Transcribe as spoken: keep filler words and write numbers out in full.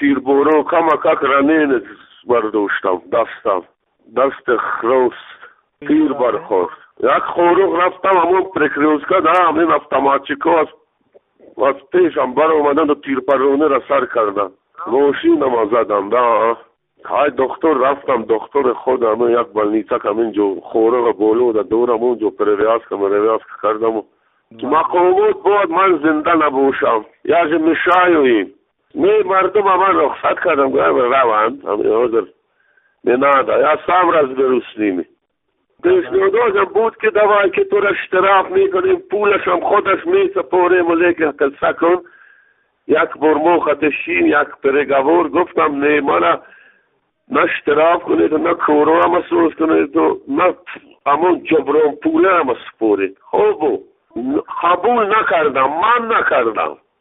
تیر برو کمکک رنین برداشتم دستم دست خروست تیر برخورد یک خوروق رفتم همون پرکریوزکا دارم این افتماتچیکا از از پیشم بر اومدن و تیر پرونه را سر کردن روشینم از زدم دا های دکتر رفتم دکتر خودم یک بلنیتک همینجا خوروق بولو دا دورم اونجا پریویاز کم ریویاز کردم و مقاموت بود من زنده نباشم یک میشایویم می مردم من رخصت کردم گویم روند همین حاضر ننادا یا صبر از برسنیمی پیشنهادم بود که دوایی که تو را اشتراک میکنیم پولش هم خودش میسپاریم و لیکن کلسه کن یک برمو خطشین یک پرگوار گفتم نه من نه اشتراک کنید نه کورو هم سوز کنید نه همون جبران پوله هم سپارید خوبو قبول نکردم من نکردم